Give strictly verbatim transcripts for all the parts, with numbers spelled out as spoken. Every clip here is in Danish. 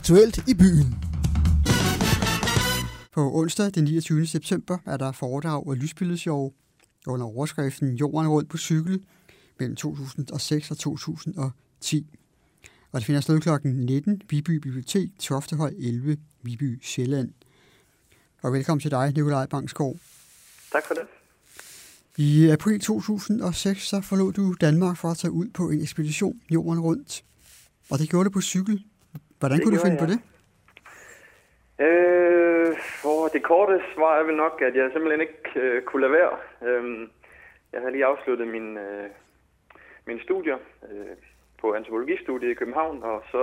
aktuelt i byen. På onsdag den niogtyvende september er der foredrag og lysbilledshow under overskriften Jorden rundt på cykel mellem to tusind og seks og to tusind og ti. Og det finder sted klokken nitten, Viby Bibliotek, Toftehøj elleve, Viby, Sjælland. Og velkommen til dig, Nikolaj Bangsgaard. Tak for det. I april to tusind og seks så forlod du Danmark for at tage ud på en ekspedition Jorden rundt. Og det gjorde du på cykel. Hvordan det kunne du finde jeg. på det? Øh, for det korte svar er vel nok, at jeg simpelthen ikke øh, kunne lade være. Øh, jeg havde lige afsluttet min, øh, min studier øh, på antropologistudiet i København, og så,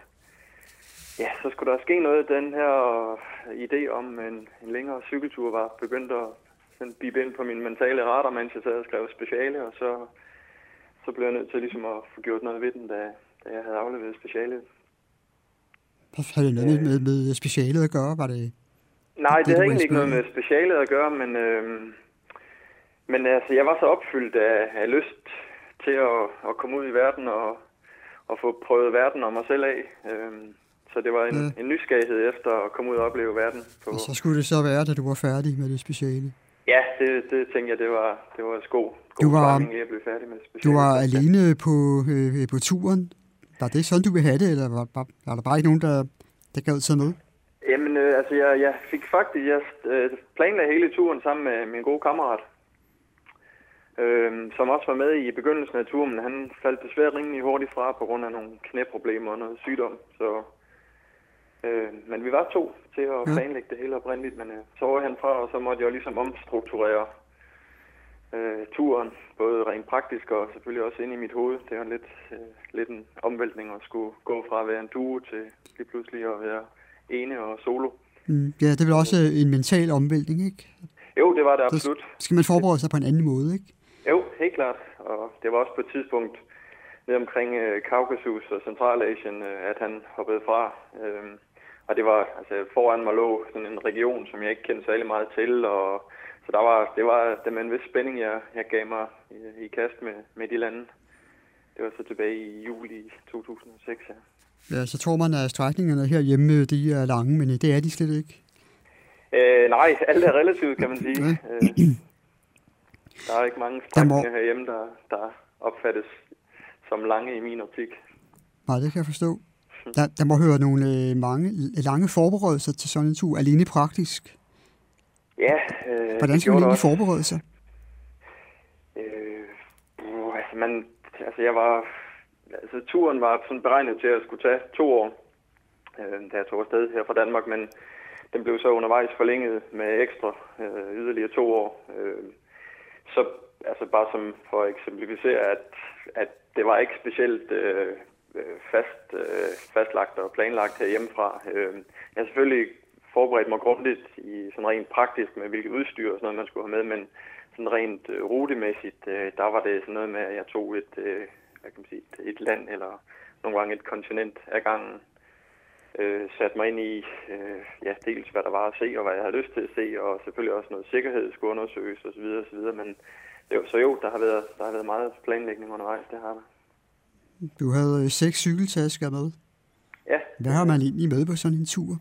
ja, så skulle der ske noget. Den her idé om en, en længere cykeltur var begyndt at bibe ind på min mentale radar, mens jeg sad og skrev speciale, og så, så blev jeg nødt til ligesom at få gjort noget ved den, da, da jeg havde afleveret specialet. Havde det noget med, med specialet at gøre? Var det, Nej, det, det havde egentlig ikke noget med med specialet at gøre, men, øh, men altså, jeg var så opfyldt af, af lyst til at, at komme ud i verden og, og få prøvet verden og mig selv af. Øh, så det var en, ja. en nysgerrighed efter at komme ud og opleve verden. På... Og så skulle det så være, da du var færdig med det speciale? Ja, det, det tænkte jeg, det var, det var god, god du var, timing at blive færdig med det speciale. Du var alene på, øh, på turen? Var det sådan, du ville have det, eller var, var, var der bare ikke nogen, der, der gad tage med? Jamen, øh, altså, jeg, jeg fik faktisk, jeg øh, planlagde hele turen sammen med min gode kammerat, øh, som også var med i begyndelsen af turen, men han faldt desværre rimelig hurtigt fra på grund af nogle knæproblemer og noget sygdom, så... Øh, men vi var to til at planlægge det hele oprindeligt, men øh, så var han fra, og så måtte jeg jo ligesom omstrukturere øh, turen, både rent praktisk og selvfølgelig også inde i mit hoved. Det var lidt, øh, lidt en omvæltning at skulle gå fra at være en duo til lige pludselig at være ene og solo. Mm, ja, det var også en mental omvæltning, ikke? Jo, det var det absolut. Så skal man forberede sig på en anden måde, ikke? Jo, helt klart. Og det var også på et tidspunkt ned omkring øh, Kaukasus og Centralasien, øh, at han hoppede fra. Øh, Og det var, altså foran mig lå sådan en region, som jeg ikke kendte særlig meget til, og så der var, det var det med en vis spænding, jeg, jeg gav mig i, i kast med, med de lande. Det var så tilbage i juli to tusind og seks, ja. Ja, så tror man, at strækningerne herhjemme, de er lange, men det er de slet ikke? Øh, nej, alt er relativt, kan man sige. Ja. Øh, der er ikke mange strækninger må... herhjemme, der, der opfattes som lange i min optik. Nej, det kan jeg forstå. Der, der må høre nogle øh, mange lange forberedelser til sådan en tur, alene praktisk. Ja. Øh, Hvordan skal man egentlig forberede sig? Øh, uh, altså, man, altså, jeg var, altså, turen var sådan beregnet til at skulle tage to år, øh, da jeg tog afsted her fra Danmark, men den blev så undervejs forlænget med ekstra øh, yderligere to år. Øh, så altså bare som for at eksemplificere, at, at det var ikke specielt... Øh, fast, øh, fastlagt og planlagt herhjemmefra. Øh, jeg har selvfølgelig forberedt mig grundigt i sådan rent praktisk med hvilket udstyr og sådan noget, man skulle have med, men sådan rent øh, rutemæssigt, øh, der var det sådan noget med, at jeg tog et, øh, hvad kan man sige, et, et land eller nogle gange et kontinent af gangen. Øh, satte mig ind i, øh, ja, dels hvad der var at se og hvad jeg havde lyst til at se, og selvfølgelig også noget sikkerhed skulle undersøges osv. osv. Men det var, så jo, der har været, der har været meget planlægning undervejs, det har der. Du havde seks cykeltasker med. Ja. Hvad har man egentlig med på sådan en tur?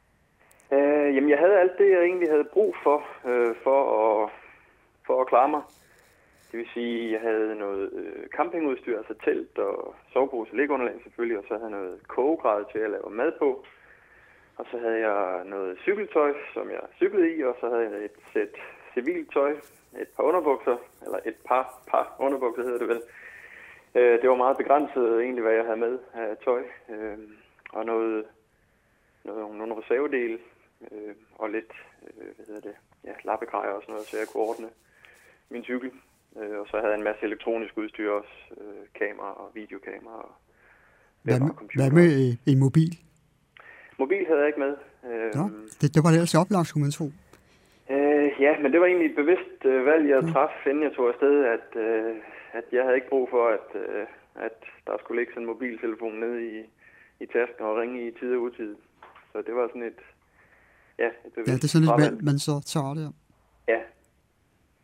Øh, jamen, jeg havde alt det, jeg egentlig havde brug for, øh, for, at, for at klare mig. Det vil sige, jeg havde noget øh, campingudstyr, altså telt og sovepose, liggeunderlag selvfølgelig, og så havde jeg noget kogegrad til at lave mad på. Og så havde jeg noget cykeltøj, som jeg cyklede i, og så havde jeg et sæt civiltøj, et par underbukser, eller et par, par underbukser hedder det vel. Det var meget begrænset egentlig, hvad jeg havde med af tøj, øh, og noget, noget, nogle reservedele, øh, og lidt, øh, hvad hedder det, ja, lappegrejer og sådan noget, så jeg kunne ordne min cykel. Øh, og så havde jeg en masse elektronisk udstyr også, øh, kamera og videokamera og, hvad med, og computer. Hvad med øh, en mobil? Mobil havde jeg ikke med. Øh, Nå, det, det var det altså oplagt, skulle man tro. Øh, ja, men det var egentlig et bevidst øh, valg, jeg traf, inden jeg tog afsted, at... Øh, at jeg havde ikke brug for, at, øh, at der skulle ligge sådan en mobiltelefon nede i, i tasken og ringe i tid og utid. Så det var sådan et, ja, et bevidst Ja, det er sådan et valg, man så tager det. Ja.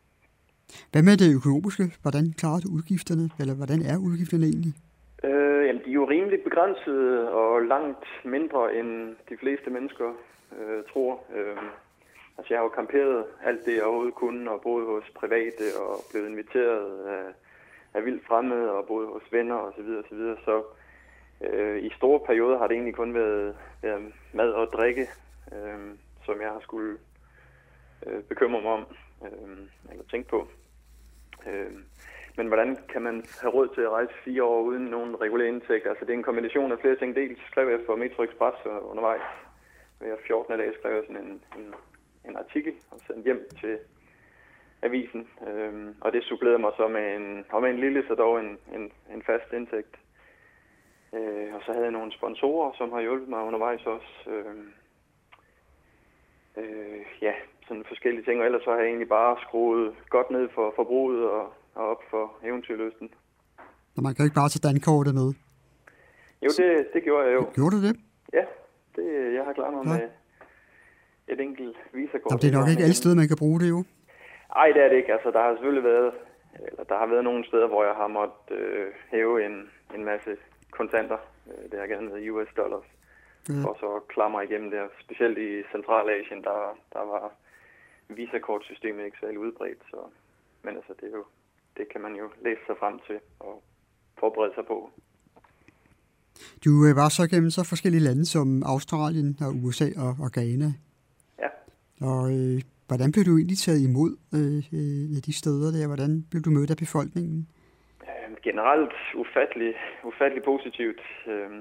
Hvad med det økonomiske? Hvordan klarer du udgifterne? Eller hvordan er udgifterne egentlig? Øh, jamen, de er jo rimelig begrænsede og langt mindre end de fleste mennesker øh, tror. Øh, altså jeg har jo camperet alt det, jeg overhovedet kunne, og boet hos private og blevet inviteret af, af vildt fremmede og boet hos venner osv. Så, så, videre. så øh, i store perioder har det egentlig kun været, været mad og drikke, øh, som jeg har skulle øh, bekymre mig om øh, eller tænke på. Øh, Men hvordan kan man have råd til at rejse fire år uden nogen regulær indtægt? Altså det er en kombination af flere ting. Dels skrev jeg for Metro Express undervejs. Hver fjortende dag skrev jeg sådan en, en, en artikel og sendte hjem til avisen. Øhm, og det supplerede mig så med en, og med en lille, så dog en, en, en fast indtægt. Øh, og så havde jeg nogle sponsorer, som har hjulpet mig undervejs også. Øh, øh, ja, sådan forskellige ting. Og ellers så har jeg egentlig bare skruet godt ned for forbruget og og op for eventyrlysten. Og man kan jo ikke bare tage dankortet med. Jo, det, det gjorde jeg jo. Gjorde du det? Ja, det, jeg har klaret mig ja. med et enkelt visakort. Jamen, det er nok ikke alle steder, man kan bruge det jo. Nej, det er det ikke. Altså, der har selvfølgelig været, eller der har været nogle steder, hvor jeg har måttet øh, hæve en, en masse kontanter. Det har gerne været U S dollars. Ja. For så at klare mig igennem der. Specielt i Centralasien, der, der var visakortsystemet ikke særlig udbredt. Så. Men altså, det er jo det kan man jo læse sig frem til og forberede sig på. Du var så gennem så forskellige lande som Australien og U S A og, og Ghana. Ja. Og øh, hvordan blev du egentlig taget imod øh, øh, de steder der? Hvordan blev du mødt af befolkningen? Øh, generelt ufattelig, ufattelig positivt. Øh,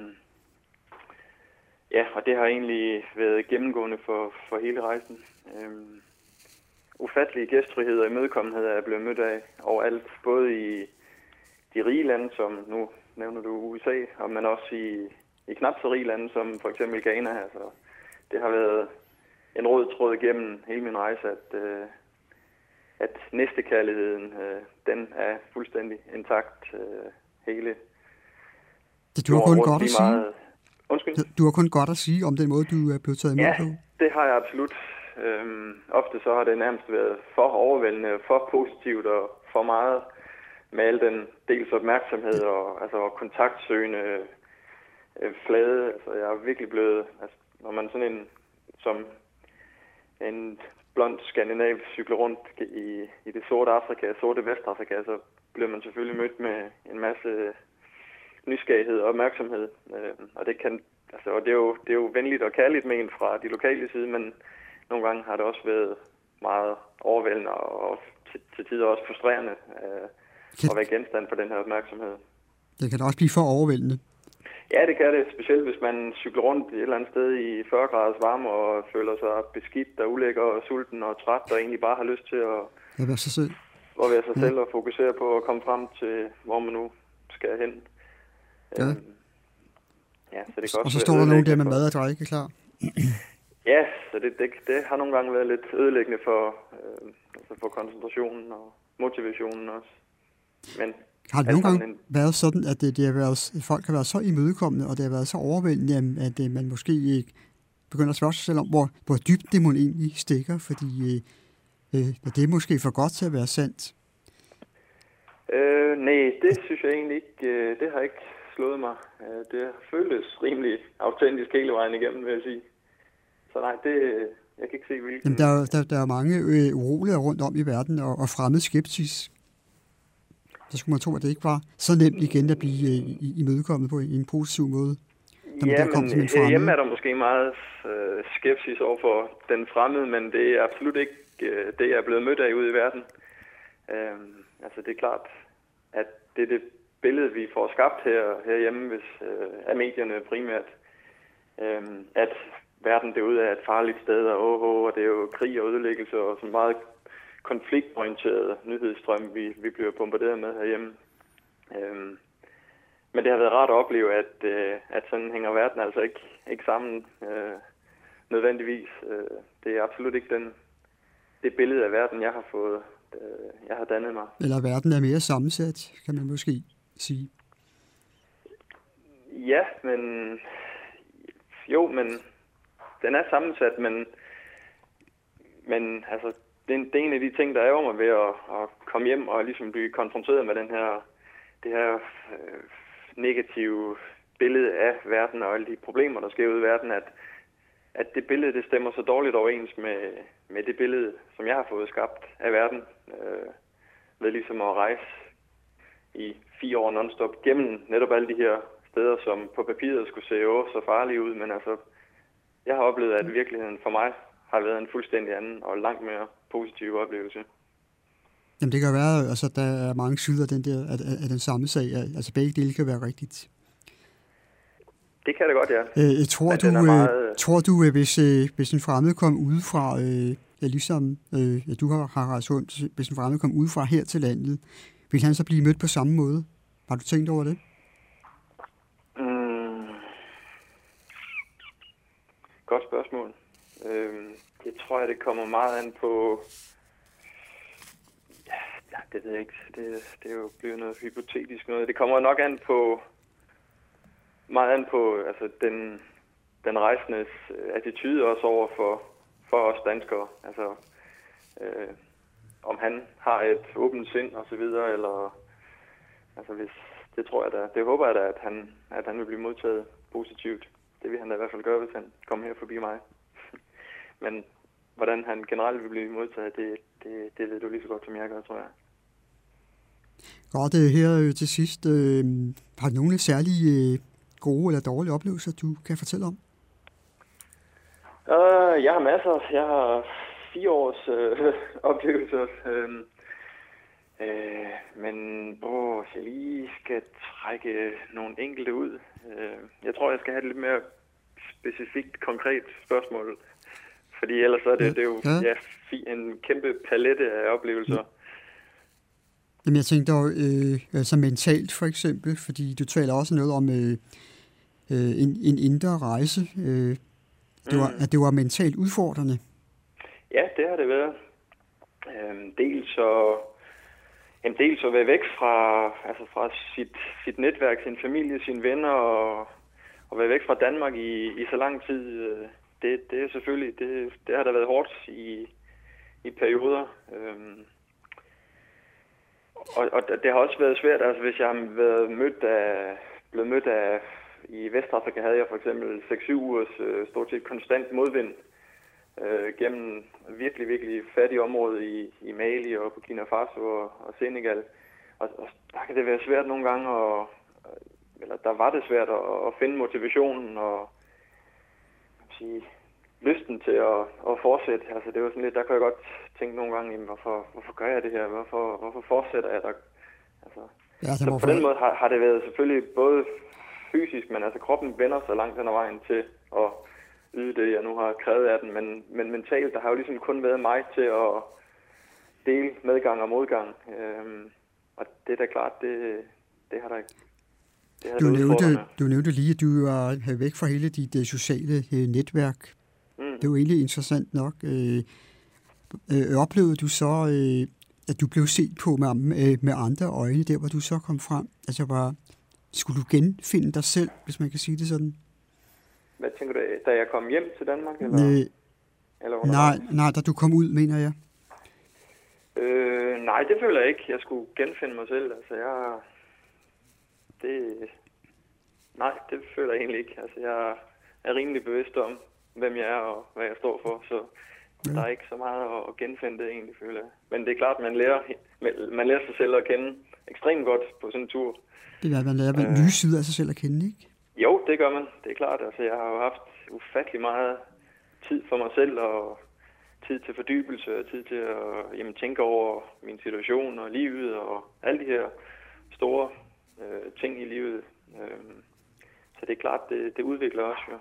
ja, og det har egentlig været gennemgående for, for hele rejsen. Øh, Ufattelige gæstfrihed og imødekommenhed er jeg blevet mødt af overalt, både i de rige lande, som nu nævner du U S A, men også i, i knap så rige lande, som for eksempel Ghana. Altså, det har været en rød tråd igennem hele min rejse, at, øh, at næstekærligheden, øh, den er fuldstændig intakt øh, hele. Det du har kun godt at sige. Meget... Undskyld? Du har kun godt at sige om den måde, du er blevet taget imod ja, på. Det har jeg absolut. Øhm, ofte så har det nærmest været for overvældende, for positivt og for meget med al den dels opmærksomhed og altså kontaktsøgende øh, flade. Altså jeg er virkelig blevet, altså, når man sådan en som en blond skandinav cykler rundt i, i det sorte Afrika, sorte Vestafrika, så bliver man selvfølgelig mødt med en masse nysgerrighed og opmærksomhed. Øh, og det kan, altså og det er jo det er jo venligt og kærligt ment fra de lokale side, men nogle gange har det også været meget overvældende og til, til tider også frustrerende øh, at være genstand for den her opmærksomhed. Det kan da også blive for overvældende. Ja, det kan det. Specielt hvis man cykler rundt et eller andet sted i fyrre graders varme og føler sig beskidt og ulækker og sulten og træt og egentlig bare har lyst til at, at være sig selv, at være sig ja. selv og fokusere på at komme frem til, hvor man nu skal hen. Ja. Øhm, ja, så det kan og også så står der nogen der med mad og drikke, klar. Ja, så det, det, det har nogle gange været lidt ødelæggende for, øh, altså for koncentrationen og motivationen også. Men har det nogle gange en... været sådan, at det, det har været, folk har været så imødekommende, og det har været så overvældende, at det, man måske ikke begynder at spørge sig selv om, hvor, hvor dybt det må egentlig stikker, fordi øh, det er måske for godt til at være sandt. Øh, nej, det synes jeg egentlig ikke. Det har ikke slået mig. Det har føltes rimelig autentisk hele vejen igennem, vil jeg sige. Så nej, det, jeg kan ikke se, hvilken... Jamen, der, er, der, der er mange øh, uroligere rundt om i verden, og, og fremmed skepsis. Så skulle man tro, at det ikke var så nemt igen at blive øh, imødekommet på en, en positiv måde. Ja, men herhjemme er der måske meget øh, skepsis over for den fremmede, men det er absolut ikke øh, det, jeg er blevet mødt af ude i verden. Øh, altså, det er klart, at det er det billede, vi får skabt her, herhjemme, hvis, øh, af medierne primært, øh, at verden derude er et farligt sted, og, oh, oh, og det er jo krig og ødelæggelse og sådan meget konfliktorienteret nyhedsstrøm, vi, vi bliver bombarderet med herhjemme. Øhm, men det har været rart at opleve, at, øh, at sådan hænger verden altså ikke, ikke sammen øh, nødvendigvis. Øh, det er absolut ikke den, det billede af verden, jeg har fået, øh, jeg har dannet mig. Eller verden er mere sammensat, kan man måske sige. Ja, men jo, men den er sammensat, men, men altså, det, er en, det er en af de ting, der ærger mig ved at, at komme hjem og ligesom blive konfronteret med den her, det her øh, negative billede af verden og alle de problemer, der sker ude i verden, at, at det billede, det stemmer så dårligt overens med, med det billede, som jeg har fået skabt af verden, øh, ved ligesom at rejse i fire år non-stop gennem netop alle de her steder, som på papiret skulle se åh, så farlige ud, men altså, jeg har oplevet, at virkeligheden for mig har været en fuldstændig anden og langt mere positiv oplevelse. Jamen det kan være, altså der er mange sider af den, der, af, af den samme sag, altså begge dele kan være rigtigt. Det kan det godt, ja. Øh, tror, du, meget... øh, tror du, hvis, øh, hvis en fremmed kom udefra, øh, ja, ligesom øh, ja, du har, har rejst rundt, hvis en fremmed kom udefra her til landet, vil han så blive mødt på samme måde? Har du tænkt over det? Mm. Godt spørgsmål. Øh, det tror jeg, det kommer meget an på... Ja, det ved jeg ikke. Det, det er jo blevet noget hypotetisk noget. Det kommer nok an på... Meget an på altså, den, den rejsendes attitude også over for, for os danskere. Altså, øh, om han har et åbent sind og så videre, eller altså hvis, det tror jeg da, det håber jeg da, at han, at han vil blive modtaget positivt. Det vil han da i hvert fald gøre, hvis han kommer her forbi mig. Men hvordan han generelt vil blive modtaget, det, det, det ved du lige så godt, som jeg gør, tror jeg. Godt, her til sidst. Øh, har du nogle særlige øh, gode eller dårlige oplevelser, du kan fortælle om? Uh, jeg har masser. Jeg har fire års øh, oplevelser. Øh, øh, men åh, hvis jeg lige skal trække nogle enkelte ud. Øh, jeg tror, jeg skal have et lidt mere specifikt, konkret spørgsmål. Fordi ellers er det, ja. det er jo ja, en kæmpe palette af oplevelser. Ja. Jamen jeg tænkte dog, øh, altså mentalt for eksempel, fordi du taler også noget om øh, en, en indre rejse. Øh, det var, mm. at det var mentalt udfordrende. Ja, det har det været. Øhm, dels så en del så være væk fra, altså fra sit, sit netværk, sin familie, sine venner og, og være væk fra Danmark i, i så lang tid. Det, det er selvfølgelig, det, det har da været hårdt i, i perioder. Øhm, og, og det har også været svært, altså hvis jeg har været mødt af, blevet mødt af, i Vestafrika havde jeg for eksempel seks syv ugers øh, stort set konstant modvind øh, gennem virkelig, virkelig fattige områder i, i Mali og Burkina Faso og, og Senegal. Og, og der kan det være svært nogle gange, og, eller der var det svært at, at finde motivationen og sige, lysten til at, at fortsætte. Altså det var sådan lidt, der kan jeg godt tænke nogle gange, jamen, hvorfor, hvorfor gør jeg det her? Hvorfor, hvorfor fortsætter jeg der? Altså, ja, så på den måde har, har det været selvfølgelig både fysisk, men altså kroppen vender sig langt hen ad vejen til at yde det, jeg nu har krævet af den. Men, men mentalt, der har jo ligesom kun været mig til at dele medgang og modgang. Øhm, og det er da klart, det, det har der ikke. Du nævnte, du nævnte lige, at du er væk fra hele dit uh, sociale uh, netværk. Mm. Det er jo egentlig interessant nok. Øh, øh, oplevede du så, øh, at du blev set på med, med, med andre øjne, der hvor du så kom frem? Altså, var, skulle du genfinde dig selv, hvis man kan sige det sådan? Hvad tænker du, da jeg kom hjem til Danmark? Eller, øh, eller nej, nej, da du kom ud, mener jeg. Øh, nej, det føler jeg ikke. Jeg skulle genfinde mig selv. Altså, jeg... Det... Nej, det føler jeg egentlig ikke. Altså, jeg er rimelig bevidst om, hvem jeg er og hvad jeg står for, så ja. Der er ikke så meget at genfinde det egentlig, føler jeg. Men det er klart, man lærer, man lærer sig selv at kende ekstremt godt på sådan en tur. Det er, man lærer øh, nye sider af sig selv at kende, ikke? Jo, det gør man. Det er klart. Altså, jeg har jo haft ufattelig meget tid for mig selv, og tid til fordybelse, og tid til at jamen, tænke over min situation og livet, og alle de her store øh, ting i livet. Øh, så det er klart, det, det udvikler også, jo.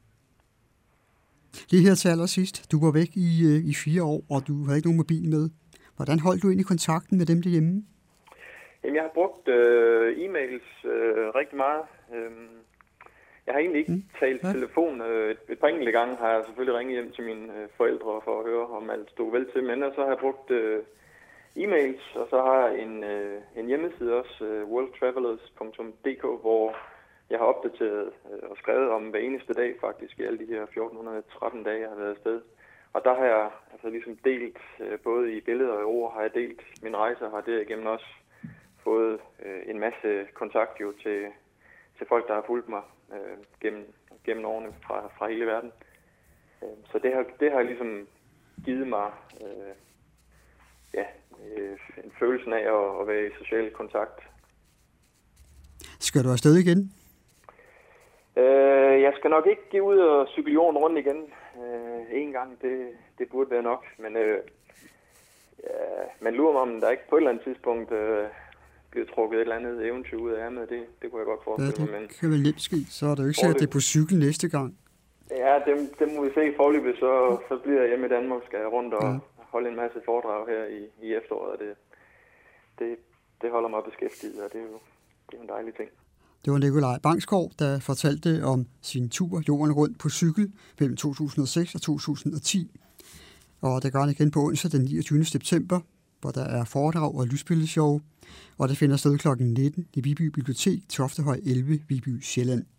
Lige her til allersidst. Du var væk i, i fire år, og du havde ikke nogen mobil med. Hvordan holdt du egentlig kontakten med dem derhjemme? Jamen, jeg har brugt øh, e-mails øh, rigtig meget. Øh, jeg har egentlig ikke mm. talt ja. telefon. Øh, et, et par enkelte gange har jeg selvfølgelig ringet hjem til mine øh, forældre for at høre, om alt stod vel til. Men så har jeg brugt øh, e-mails, og så har jeg en, øh, en hjemmeside også, øh, world travelers punktum d k, hvor jeg har opdateret øh, og skrevet om hver eneste dag faktisk i alle de her fjorten tretten dage, jeg har været afsted. Og der har jeg altså ligesom delt, øh, både i billeder og ord, har jeg delt min rejse, og har derigennem også fået øh, en masse kontakt jo til, til folk, der har fulgt mig øh, gennem, gennem årene fra, fra hele verden. Øh, så det har, det har ligesom givet mig øh, ja, øh, en følelse af at, at være i social kontakt. Skal du afsted igen? Øh, jeg skal nok ikke give ud og cykle jorden rundt igen. Øh, en gang, det, det burde være nok. Men øh, ja, man lurer mig, om der ikke på et eller andet tidspunkt øh, bliver trukket et eller andet eventyr ud af ærmet. Det, det kunne jeg godt forestille mig. Ja, det men kan vel nemt ske. Så er det jo ikke sikkert, at det er på cykel næste gang. Ja, det, det må vi se i forløbet. Så, så bliver jeg hjemme i Danmark, skal jeg rundt og ja. holde en masse foredrag her i, i efteråret. Det, det, det holder mig beskæftiget, og det er jo, det er en dejlig ting. Det var Nikolaj Bangsgaard, der fortalte om sin tur jorden rundt på cykel mellem to tusind og seks og to tusind og ti. Og det gør han igen på onsdag den niogtyvende september, hvor der er foredrag og lysbilledshow, og det finder sted klokken nitten i Viby Bibliotek, Toftehøj elleve, Viby, Sjælland.